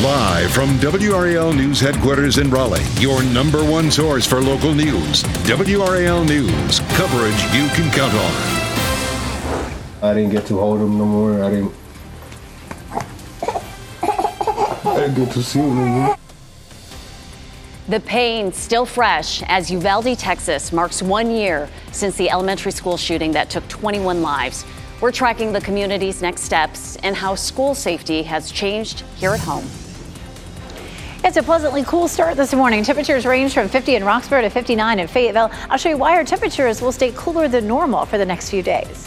Live from WRAL News headquarters in Raleigh, your number one source for local news. WRAL News, coverage you can count on. I didn't get to hold him no more. I didn't get to see him anymore. The pain still fresh as Uvalde, Texas marks 1 year since the elementary school shooting that took 21 lives. We're tracking the community's next steps and how school safety has changed here at home. It's a pleasantly cool start this morning. Temperatures range from 50 in Roxborough to 59 in Fayetteville. I'll show you why our temperatures will stay cooler than normal for the next few days.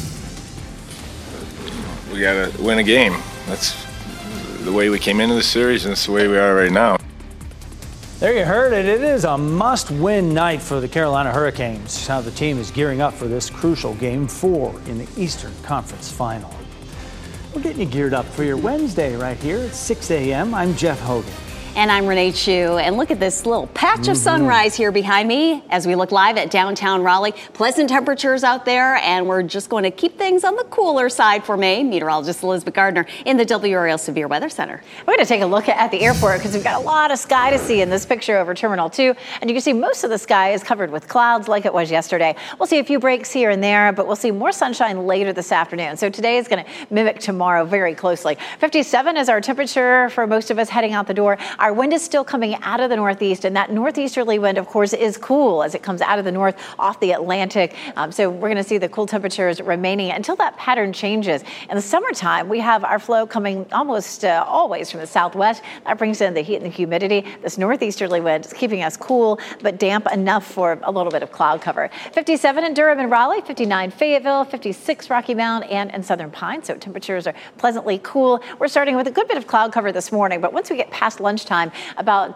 We got to win a game. That's the way we came into the series, and that's the way we are right now. There you heard it. It is a must-win night for the Carolina Hurricanes. How the team is gearing up for this crucial Game 4 in the Eastern Conference Final. We're getting you geared up for your Wednesday right here at 6 a.m. I'm Jeff Hogan. And I'm Renee Chu. And look at this little patch of sunrise here behind me as we look live at downtown Raleigh. Pleasant temperatures out there, and we're just going to keep things on the cooler side for May. Meteorologist Elizabeth Gardner in the WRAL Severe Weather Center. We're going to take a look at the airport because we've got a lot of sky to see in this picture over Terminal 2. And you can see most of the sky is covered with clouds like it was yesterday. We'll see a few breaks here and there, but we'll see more sunshine later this afternoon. So today is going to mimic tomorrow very closely. 57 is our temperature for most of us heading out the door. Our wind is still coming out of the northeast, and that northeasterly wind, of course, is cool as it comes out of the north off the Atlantic. So we're going to see the cool temperatures remaining until that pattern changes. In the summertime, we have our flow coming almost always from the southwest. That brings in the heat and the humidity. This northeasterly wind is keeping us cool, but damp enough for a little bit of cloud cover. 57 in Durham and Raleigh, 59 Fayetteville, 56 Rocky Mount and Southern Pine. So temperatures are pleasantly cool. We're starting with a good bit of cloud cover this morning, but once we get past lunchtime, about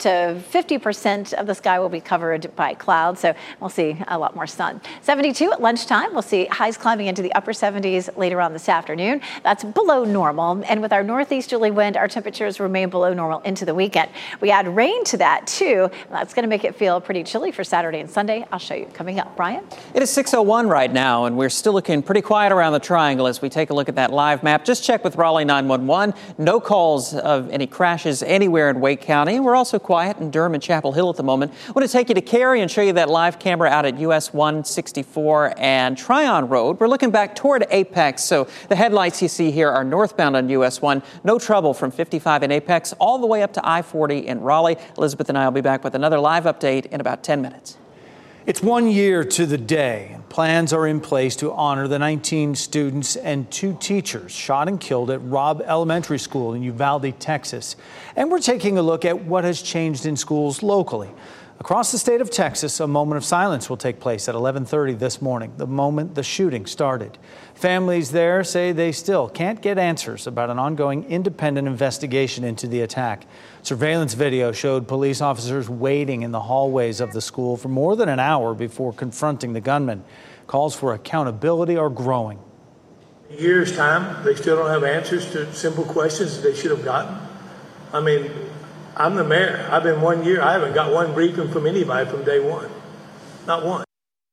50% of the sky will be covered by clouds, so we'll see a lot more sun. 72 at lunchtime. We'll see highs climbing into the upper 70s later on this afternoon. That's below normal, and with our northeasterly wind, our temperatures remain below normal into the weekend. We add rain to that, too. That's going to make it feel pretty chilly for Saturday and Sunday. I'll show you coming up. Brian? It is 6:01 right now, and we're still looking pretty quiet around the triangle as we take a look at that live map. Just check with Raleigh 911. No calls of any crashes anywhere in Wake County. We're also quiet in Durham and Chapel Hill at the moment. I want to take you to Cary and show you that live camera out at US 164 and Tryon Road. We're looking back toward Apex, so the headlights you see here are northbound on US 1. No trouble from 55 in Apex all the way up to I-40 in Raleigh. Elizabeth and I will be back with another live update in about 10 minutes. It's 1 year to the day. Plans are in place to honor the 19 students and 2 teachers shot and killed at Robb Elementary School in Uvalde, Texas. And we're taking a look at what has changed in schools locally. Across the state of Texas, a moment of silence will take place at 11:30 this morning, the moment the shooting started. Families there say they still can't get answers about an ongoing independent investigation into the attack. Surveillance video showed police officers waiting in the hallways of the school for more than an hour before confronting the gunman. Calls for accountability are growing. In a year's time, they still don't have answers to simple questions that they should have gotten. I mean, I'm the mayor. I've been 1 year. I haven't got one briefing from anybody from day one. Not one.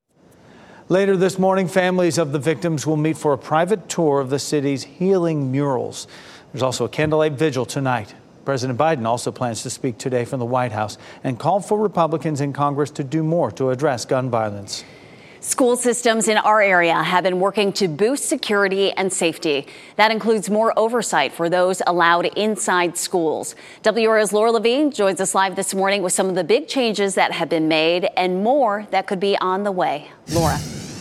Later this morning, families of the victims will meet for a private tour of the city's healing murals. There's also a candlelight vigil tonight. President Biden also plans to speak today from the White House and call for Republicans in Congress to do more to address gun violence. School systems in our area have been working to boost security and safety. That includes more oversight for those allowed inside schools. WRAL's Laura Levine joins us live this morning with some of the big changes that have been made and more that could be on the way. Laura.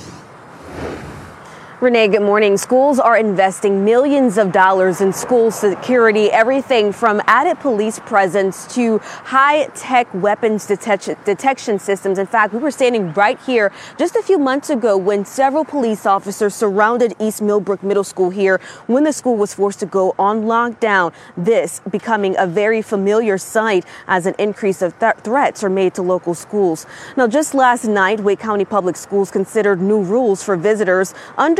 Renee, good morning. Schools are investing millions of dollars in school security, everything from added police presence to high-tech weapons detection systems. In fact, we were standing right here just a few months ago when several police officers surrounded East Millbrook Middle School here when the school was forced to go on lockdown. This becoming a very familiar sight as an increase of threats are made to local schools. Now, just last night, Wake County Public Schools considered new rules for visitors under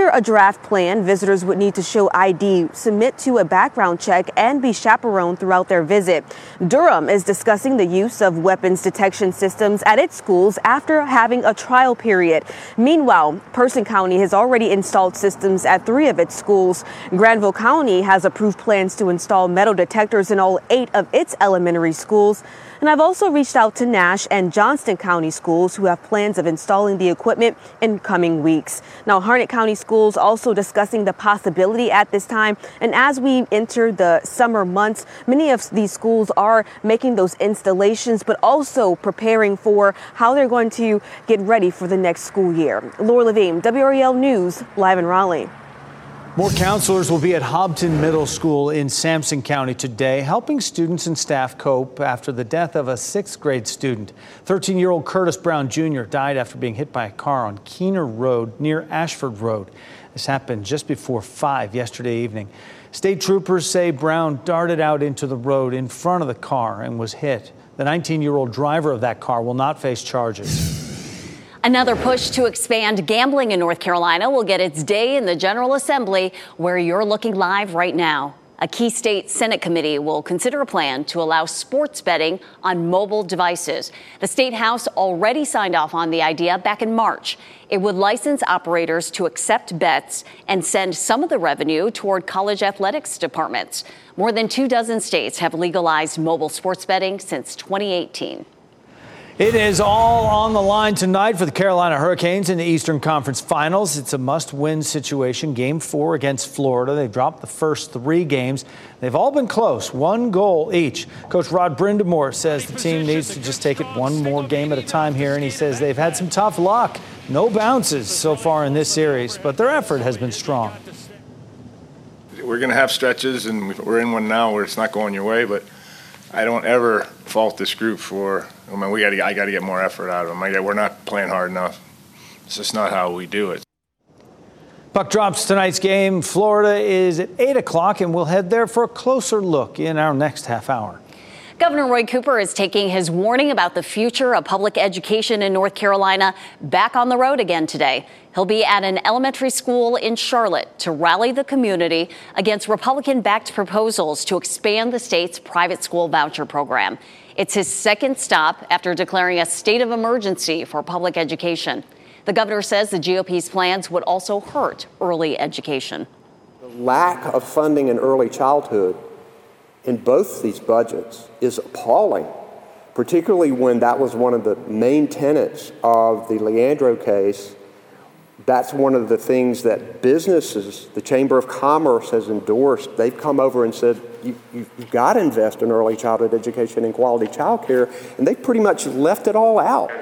Per a draft plan, visitors would need to show ID, submit to a background check, and be chaperoned throughout their visit. Durham is discussing the use of weapons detection systems at its schools after having a trial period. Meanwhile, Person County has already installed systems at 3 of its schools. Granville County has approved plans to install metal detectors in all 8 of its elementary schools. And I've also reached out to Nash and Johnston County schools who have plans of installing the equipment in coming weeks. Now, Harnett County schools also discussing the possibility at this time. And as we enter the summer months, many of these schools are making those installations, but also preparing for how they're going to get ready for the next school year. Laura Levine, WRAL News, live in Raleigh. More counselors will be at Hobton Middle School in Sampson County today, helping students and staff cope after the death of a 6th grade student. 13-year-old Curtis Brown Jr. died after being hit by a car on Keener Road near Ashford Road. This happened just before 5 yesterday evening. State troopers say Brown darted out into the road in front of the car and was hit. The 19-year-old driver of that car will not face charges. Another push to expand gambling in North Carolina will get its day in the General Assembly, where you're looking live right now. A key state Senate committee will consider a plan to allow sports betting on mobile devices. The State House already signed off on the idea back in March. It would license operators to accept bets and send some of the revenue toward college athletics departments. More than 24 states have legalized mobile sports betting since 2018. It is all on the line tonight for the Carolina Hurricanes in the Eastern Conference Finals. It's a must-win situation. Game 4 against Florida. They've dropped the first 3 games. They've all been close, 1 goal each. Coach Rod Brindamore says the team needs to just take it one more game at a time here, and he says they've had some tough luck. No bounces so far in this series, but their effort has been strong. We're going to have stretches, and we're in one now where it's not going your way, but I don't ever fault this group for. I mean, I got to get more effort out of them. We're not playing hard enough. It's just not how we do it. Puck drops tonight's game. Florida is at 8 o'clock, and we'll head there for a closer look in our next half hour. Governor Roy Cooper is taking his warning about the future of public education in North Carolina back on the road again today. He'll be at an elementary school in Charlotte to rally the community against Republican-backed proposals to expand the state's private school voucher program. It's his second stop after declaring a state of emergency for public education. The governor says the GOP's plans would also hurt early education. The lack of funding in early childhood in both these budgets is appalling, particularly when that was one of the main tenets of the Leandro case. That's one of the things that businesses, the Chamber of Commerce has endorsed. They've come over and said, you've got to invest in early childhood education and quality child care, and they pretty much left it all out.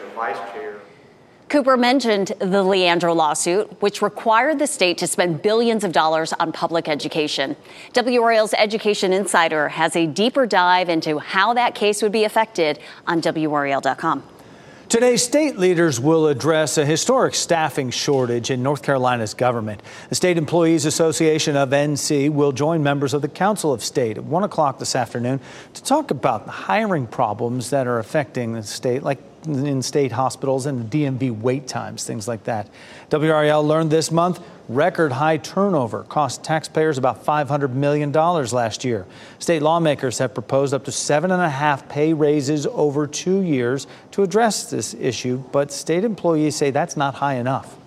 Cooper mentioned the Leandro lawsuit, which required the state to spend billions of dollars on public education. WRAL's Education Insider has a deeper dive into how that case would be affected on WRAL.com. Today, state leaders will address a historic staffing shortage in North Carolina's government. The State Employees Association of NC will join members of the Council of State at 1 o'clock this afternoon to talk about the hiring problems that are affecting the state, like in state hospitals and the DMV wait times, things like that. WRAL learned this month record high turnover cost taxpayers about $500 million last year. State lawmakers have proposed up to 7.5 pay raises over 2 years to address this issue, but state employees say that's not high enough.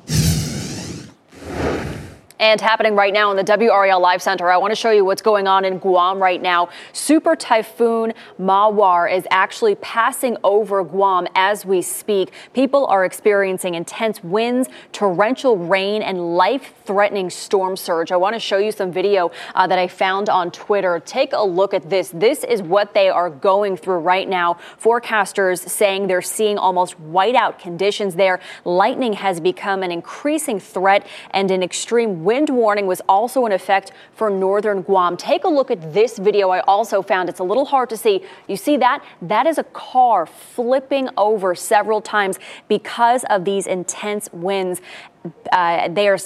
And happening right now in the WRAL Live Center, I want to show you what's going on in Guam right now. Super Typhoon Mawar is actually passing over Guam as we speak. People are experiencing intense winds, torrential rain, and life-threatening storm surge. I want to show you some video that I found on Twitter. Take a look at this. This is what they are going through right now. Forecasters saying they're seeing almost whiteout conditions there. Lightning has become an increasing threat, and an extreme wind warning was also in effect for northern Guam. Take a look at this video I also found. It's a little hard to see. You see that? That is a car flipping over several times because of these intense winds. They are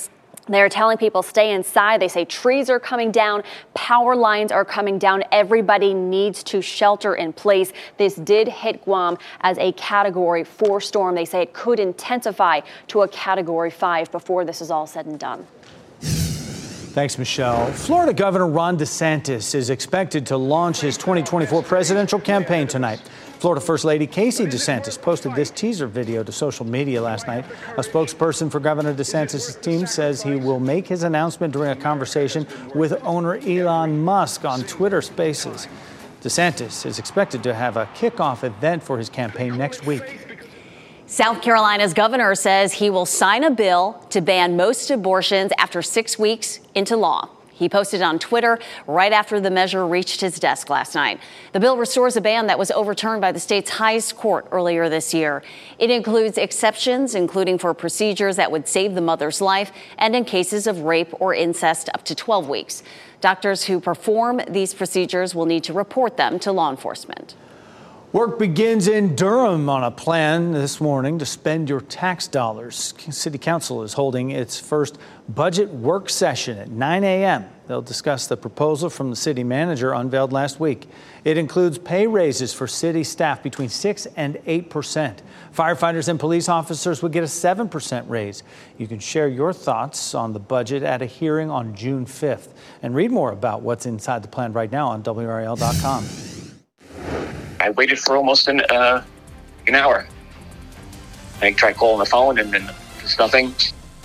They're telling people stay inside. They say trees are coming down, power lines are coming down. Everybody needs to shelter in place. This did hit Guam as a Category 4 storm. They say it could intensify to a Category 5 before this is all said and done. Thanks, Michelle. Florida Governor Ron DeSantis is expected to launch his 2024 presidential campaign tonight. Florida First Lady Casey DeSantis posted this teaser video to social media last night. A spokesperson for Governor DeSantis' team says he will make his announcement during a conversation with owner Elon Musk on Twitter Spaces. DeSantis is expected to have a kickoff event for his campaign next week. South Carolina's governor says he will sign a bill to ban most abortions after 6 weeks into law. He posted on Twitter right after the measure reached his desk last night. The bill restores a ban that was overturned by the state's highest court earlier this year. It includes exceptions, including for procedures that would save the mother's life and in cases of rape or incest up to 12 weeks. Doctors who perform these procedures will need to report them to law enforcement. Work begins in Durham on a plan this morning to spend your tax dollars. City Council is holding its first budget work session at 9 a.m. They'll discuss the proposal from the city manager unveiled last week. It includes pay raises for city staff between 6% and 8%. Firefighters and police officers would get a 7% raise. You can share your thoughts on the budget at a hearing on June 5th. And read more about what's inside the plan right now on WRAL.com. I waited for almost an hour. I tried calling the phone and then there's nothing.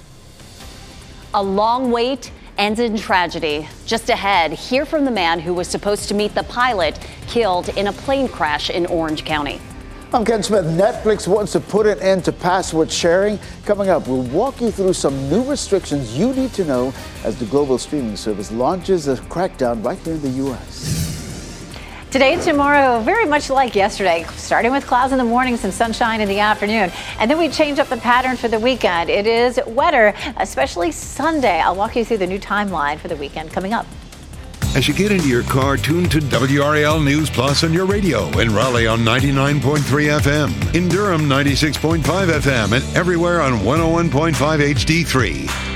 A long wait ends in tragedy. Just ahead, hear from the man who was supposed to meet the pilot killed in a plane crash in Orange County. I'm Ken Smith. Netflix wants to put an end to password sharing. Coming up, we'll walk you through some new restrictions you need to know as the global streaming service launches a crackdown right here in the U.S. Today and tomorrow, very much like yesterday, starting with clouds in the morning, some sunshine in the afternoon. And then we change up the pattern for the weekend. It is wetter, especially Sunday. I'll walk you through the new timeline for the weekend coming up. As you get into your car, tune to WRAL News Plus on your radio. In Raleigh on 99.3 FM. In Durham, 96.5 FM. And everywhere on 101.5 HD3.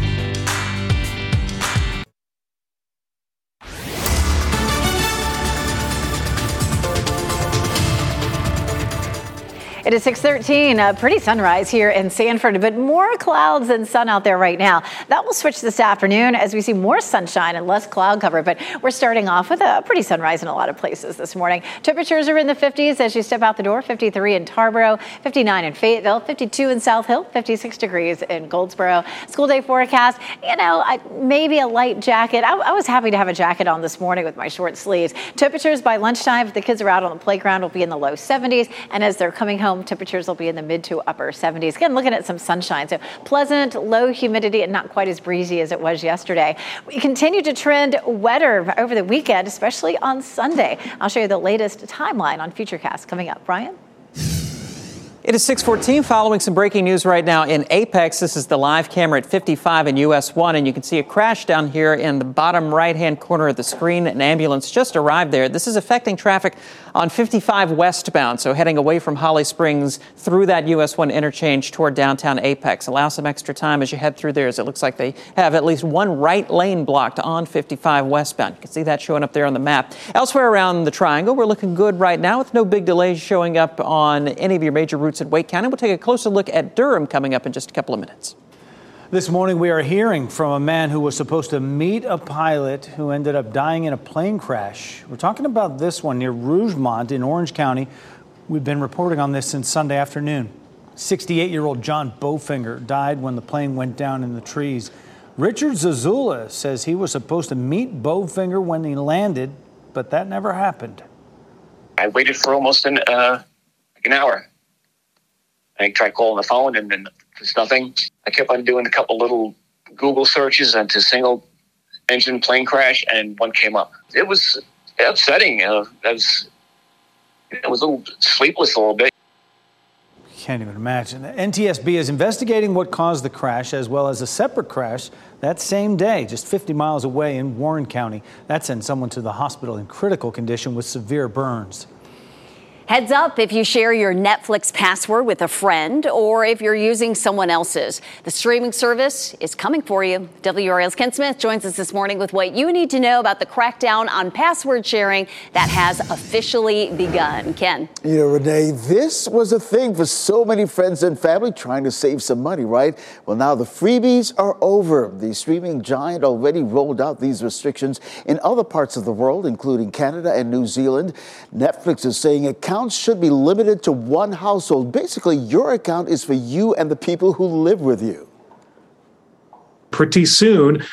It is 6:13, a pretty sunrise here in Sanford, but more clouds than sun out there right now. That will switch this afternoon as we see more sunshine and less cloud cover, but we're starting off with a pretty sunrise in a lot of places this morning. Temperatures are in the 50s as you step out the door, 53 in Tarboro, 59 in Fayetteville, 52 in South Hill, 56 degrees in Goldsboro. School day forecast, maybe a light jacket. I was happy to have a jacket on this morning with my short sleeves. Temperatures by lunchtime, if the kids are out on the playground, will be in the low 70s, and as they're coming home, temperatures will be in the mid to upper 70s. Again, looking at some sunshine, so pleasant, low humidity, and not quite as breezy as it was yesterday. We continue to trend wetter over the weekend, especially on Sunday. I'll show you the latest timeline on Futurecast coming up. Brian? It is 6:14, following some breaking news right now in Apex. This is the live camera at 55 in US 1, and you can see a crash down here in the bottom right-hand corner of the screen. An ambulance just arrived there. This is affecting traffic on 55 westbound, so heading away from Holly Springs through that US 1 interchange toward downtown Apex. Allow some extra time as you head through there, as it looks like they have at least one right lane blocked on 55 westbound. You can see that showing up there on the map. Elsewhere around the Triangle, we're looking good right now with no big delays showing up on any of your major routes in Wake County. We'll take a closer look at Durham coming up in just a couple of minutes. This morning, we are hearing from a man who was supposed to meet a pilot who ended up dying in a plane crash. We're talking about this one near Rougemont in Orange County. We've been reporting on this since Sunday afternoon. 68-year-old John Bowfinger died when the plane went down in the trees. Richard Zazula says he was supposed to meet Bowfinger when he landed, but that never happened. I waited for almost an hour. I tried calling the phone and then there's nothing. I kept on doing a couple little Google searches into single engine plane crash and one came up. It was upsetting. I was a little sleepless a little bit. Can't even imagine. The NTSB is investigating what caused the crash, as well as a separate crash that same day, just 50 miles away in Warren County. That sent someone to the hospital in critical condition with severe burns. Heads up if you share your Netflix password with a friend or if you're using someone else's. The streaming service is coming for you. WRAL's Ken Smith joins us this morning with what you need to know about the crackdown on password sharing that has officially begun. Ken. You know, Renee, this was a thing for so many friends and family trying to save some money, right? Well, now the freebies are over. The streaming giant already rolled out these restrictions in other parts of the world, including Canada and New Zealand. Netflix is saying accounts should be limited to one household. Basically, your account is for you and the people who live with you. Pretty soon,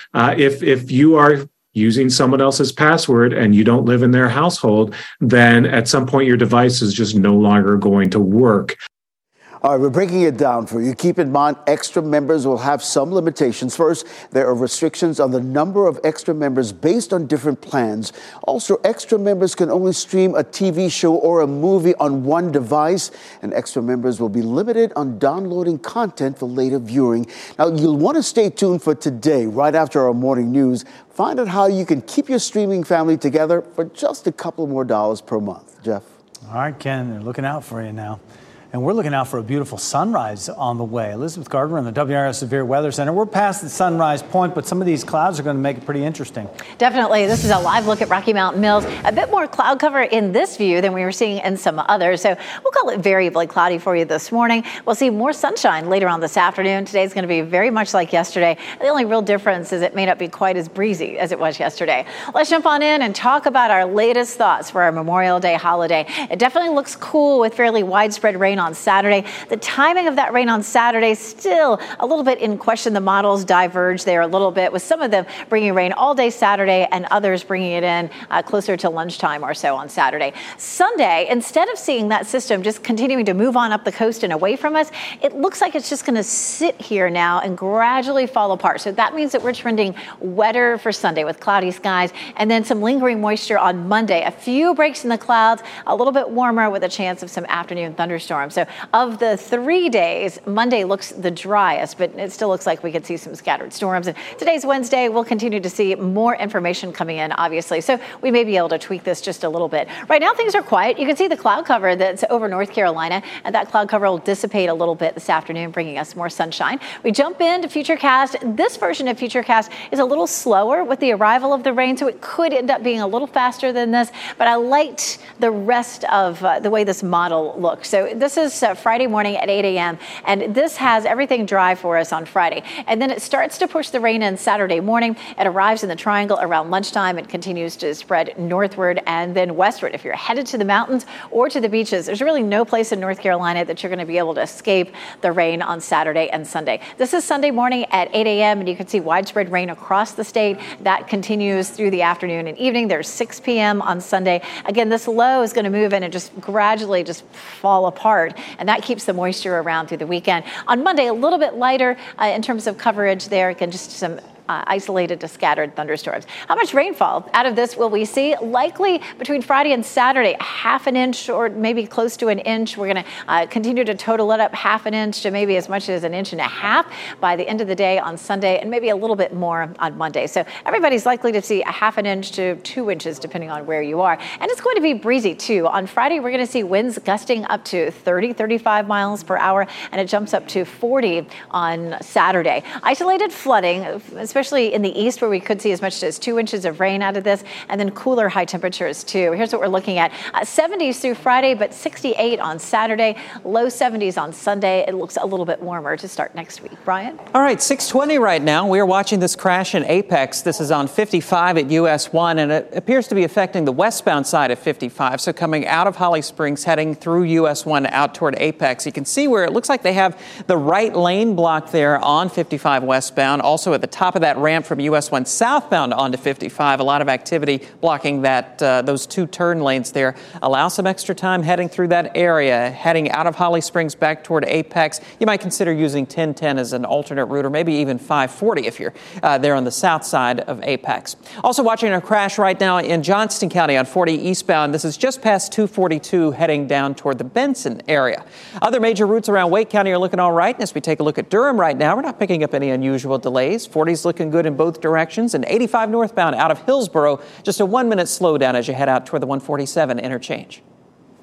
if you are using someone else's password and you don't live in their household, then at some point your device is just no longer going to work. All right, we're breaking it down for you. Keep in mind, extra members will have some limitations. First, there are restrictions on the number of extra members based on different plans. Also, extra members can only stream a TV show or a movie on one device, and extra members will be limited on downloading content for later viewing. Now, you'll want to stay tuned for today, right after our morning news. Find out how you can keep your streaming family together for just a couple more dollars per month. Jeff? All right, Ken, they're looking out for you now. And we're looking out for a beautiful sunrise on the way. Elizabeth Gardner in the WRAL Severe Weather Center. We're past the sunrise point, but some of these clouds are going to make it pretty interesting. Definitely. This is a live look at Rocky Mountain Mills. A bit more cloud cover in this view than we were seeing in some others. So we'll call it variably cloudy for you this morning. We'll see more sunshine later on this afternoon. Today's going to be very much like yesterday. The only real difference is it may not be quite as breezy as it was yesterday. Let's jump on in and talk about our latest thoughts for our Memorial Day holiday. It definitely looks cool with fairly widespread rain on Saturday. The timing of that rain on Saturday still a little bit in question. The models diverge there a little bit, with some of them bringing rain all day Saturday and others bringing it in closer to lunchtime or so on Saturday. Sunday, instead of seeing that system just continuing to move on up the coast and away from us, it looks like it's just going to sit here now and gradually fall apart. So that means that we're trending wetter for Sunday with cloudy skies and then some lingering moisture on Monday. A few breaks in the clouds, a little bit warmer with a chance of some afternoon thunderstorms. So of the 3 days, Monday looks the driest, but it still looks like we could see some scattered storms. And today's Wednesday. We'll continue to see more information coming in, obviously. So we may be able to tweak this just a little bit. Right now, things are quiet. You can see the cloud cover that's over North Carolina, and that cloud cover will dissipate a little bit this afternoon, bringing us more sunshine. We jump into Futurecast. This version of Futurecast is a little slower with the arrival of the rain, so it could end up being a little faster than this, but I liked the rest of the way this model looks. So this is Friday morning at 8 a.m. and this has everything dry for us on Friday. And then it starts to push the rain in Saturday morning. It arrives in the triangle around lunchtime and continues to spread northward and then westward. If you're headed to the mountains or to the beaches, there's really no place in North Carolina that you're going to be able to escape the rain on Saturday and Sunday. This is Sunday morning at 8 a.m. and you can see widespread rain across the state. That continues through the afternoon and evening. There's 6 p.m. on Sunday. Again, this low is going to move in and just gradually just fall apart. And that keeps the moisture around through the weekend. On Monday, a little bit lighter in terms of coverage there. Again, just some isolated to scattered thunderstorms. How much rainfall out of this will we see? Likely between Friday and Saturday, half an inch or maybe close to an inch. We're going to continue to total it up half an inch to maybe as much as an inch and a half by the end of the day on Sunday, and maybe a little bit more on Monday. So everybody's likely to see a half an inch to 2 inches depending on where you are. And it's going to be breezy too. On Friday, we're going to see winds gusting up to 30, 35 miles per hour, and it jumps up to 40 on Saturday. Isolated flooding, especially in the east where we could see as much as 2 inches of rain out of this, and then cooler high temperatures too. Here's what we're looking at. 70s through Friday, but 68 on Saturday, low 70s on Sunday. It looks a little bit warmer to start next week. Brian? All right, 6:20 right now. We are watching this crash in Apex. This is on 55 at US 1, and it appears to be affecting the westbound side of 55. So coming out of Holly Springs, heading through US 1 out toward Apex. You can see where it looks like they have the right lane blocked there on 55 westbound. Also at the top of that ramp from US 1 southbound onto 55. A lot of activity blocking that those two turn lanes there. Allow some extra time heading through that area. Heading out of Holly Springs back toward Apex. You might consider using 1010 as an alternate route, or maybe even 540 if you're there on the south side of Apex. Also watching a crash right now in Johnston County on 40 eastbound. This is just past 242 heading down toward the Benson area. Other major routes around Wake County are looking all right. And as we take a look at Durham right now, we're not picking up any unusual delays. 40's looking good in both directions, and 85 northbound out of Hillsboro, just a 1-minute slowdown as you head out toward the 147 interchange.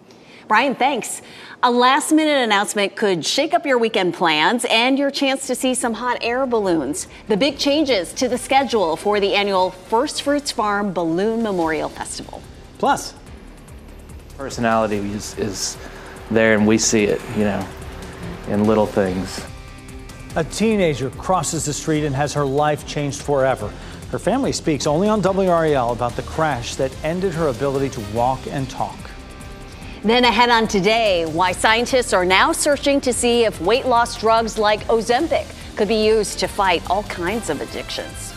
Brian, thanks. A last-minute announcement could shake up your weekend plans and your chance to see some hot air balloons. The big changes to the schedule for the annual First Fruits Farm Balloon Memorial Festival. Plus, personality is there, and we see it, in little things. A teenager crosses the street and has her life changed forever. Her family speaks only on WRAL about the crash that ended her ability to walk and talk. Then ahead on Today, why scientists are now searching to see if weight loss drugs like Ozempic could be used to fight all kinds of addictions.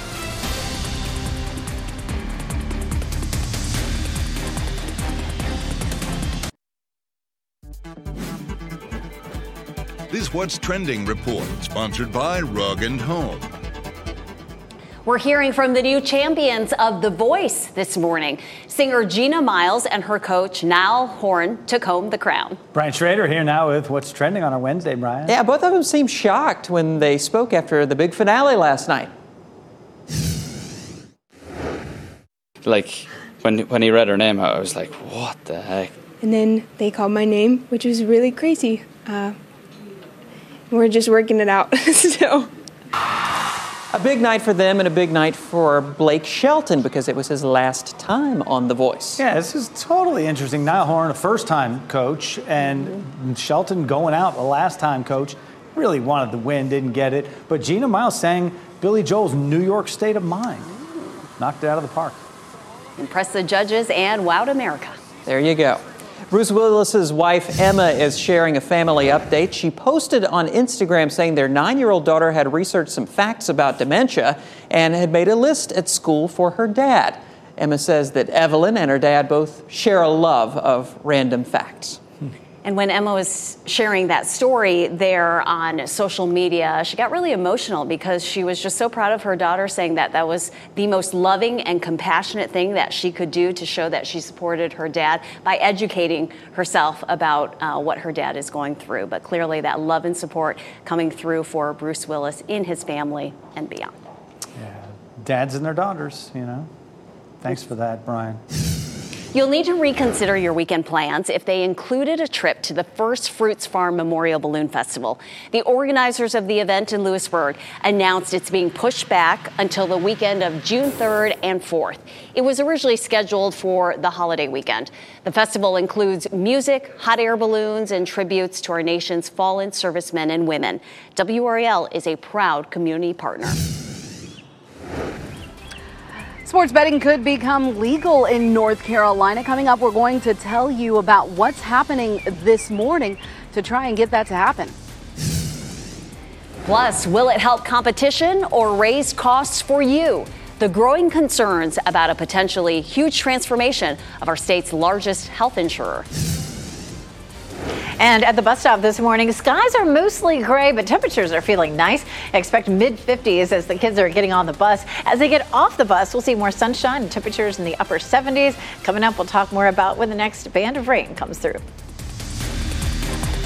This What's Trending report, sponsored by Rug & Home. We're hearing from the new champions of The Voice this morning. Singer Gina Miles and her coach, Niall Horan, took home the crown. Brian Schrader here now with What's Trending on our Wednesday, Brian. Yeah, both of them seemed shocked when they spoke after the big finale last night. Like, when he read her name, I was like, what the heck? And then they called my name, which was really crazy. We're just working it out, so... A big night for them and a big night for Blake Shelton because it was his last time on The Voice. Yeah, this is totally interesting. Niall Horan, a first-time coach, and Shelton going out, a last-time coach. Really wanted the win, didn't get it. But Gina Miles sang Billy Joel's New York State of Mind. Knocked it out of the park. Impressed the judges and wowed America. There you go. Bruce Willis's wife, Emma, is sharing a family update. She posted on Instagram saying their 9-year-old daughter had researched some facts about dementia and had made a list at school for her dad. Emma says that Evelyn and her dad both share a love of random facts. And when Emma was sharing that story there on social media, she got really emotional because she was just so proud of her daughter, saying that that was the most loving and compassionate thing that she could do to show that she supported her dad by educating herself about what her dad is going through. But clearly that love and support coming through for Bruce Willis in his family and beyond. Yeah, dads and their daughters, Thanks for that, Brian. You'll need to reconsider your weekend plans if they included a trip to the First Fruits Farm Memorial Balloon Festival. The organizers of the event in Lewisburg announced it's being pushed back until the weekend of June 3rd and 4th. It was originally scheduled for the holiday weekend. The festival includes music, hot air balloons, and tributes to our nation's fallen servicemen and women. WRAL is a proud community partner. Sports betting could become legal in North Carolina. Coming up, we're going to tell you about what's happening this morning to try and get that to happen. Plus, will it help competition or raise costs for you? The growing concerns about a potentially huge transformation of our state's largest health insurer. And at the bus stop this morning, skies are mostly gray, but temperatures are feeling nice. Expect mid-50s as the kids are getting on the bus. As they get off the bus, we'll see more sunshine and temperatures in the upper 70s. Coming up, we'll talk more about when the next band of rain comes through.